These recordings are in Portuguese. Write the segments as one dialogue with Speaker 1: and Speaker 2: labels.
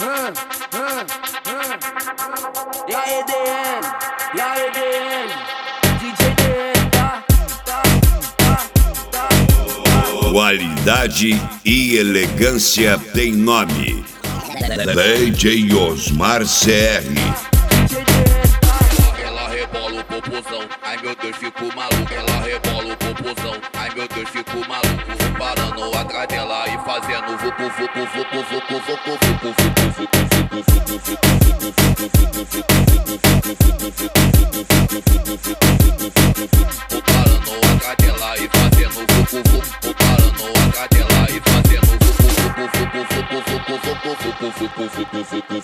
Speaker 1: E aí, DM, e aí, DM, DJ DM,
Speaker 2: Qualidade e elegância tem nome. DJ Osmar CR.
Speaker 3: Ela rebola o popozão, ai meu Deus, fico maluco. Ela rebola o popozão, ai meu Deus, fico maluco. Vou parando atrás dela e fazendo vucu, vucu, vucu, vucu, vucu, vucu, vucu, vucu, vucu, vou parando atrás dela e fazendo vucu, vucu. Vou parando atrás dela e fazendo vucu, vucu, vucu, vucu, vucu, vucu, vucu, vucu, vucu,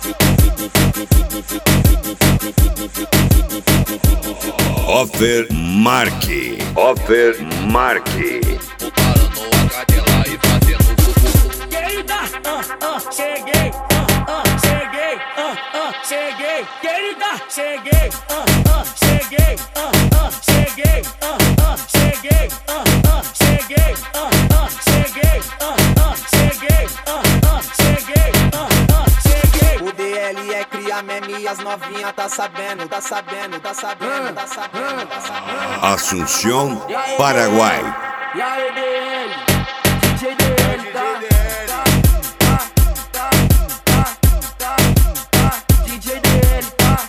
Speaker 2: Offer Marque. Offer Marque.
Speaker 3: vou parando atrás dela e fazendo vucu, vucu.
Speaker 1: querida, cheguei, cheguei, cheguei, querida, cheguei, cheguei, cheguei, cheguei, cheguei, cheguei, cheguei. O DL é cria meme e as novinha tá sabendo, tá sabendo, tá sabendo, tá sabendo, tá sabendo.
Speaker 2: Assunção, Paraguai.
Speaker 1: E aí, DL, DJ DL, DJ DL,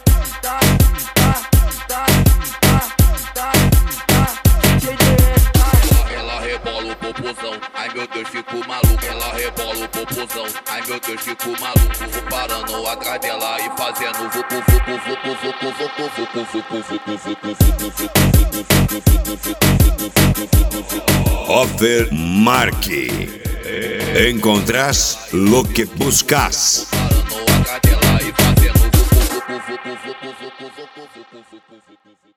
Speaker 1: DJ DL.
Speaker 3: Ela rebola o popozão, ai meu Deus, fico maluco. Ela rebola o popozão, ai meu Deus, fico maluco. Vou parando atrás dela e fazendo vucu, vucu, vucu, vucu, vucu, vucu, vucu, vucu, vucu,
Speaker 2: Offer Marque. Encontrás lo que buscas.
Speaker 3: parando atrás dela e fazendo vucu, vucu, vucu, vucu, vucu, vucu, vucu, vucu, vucu.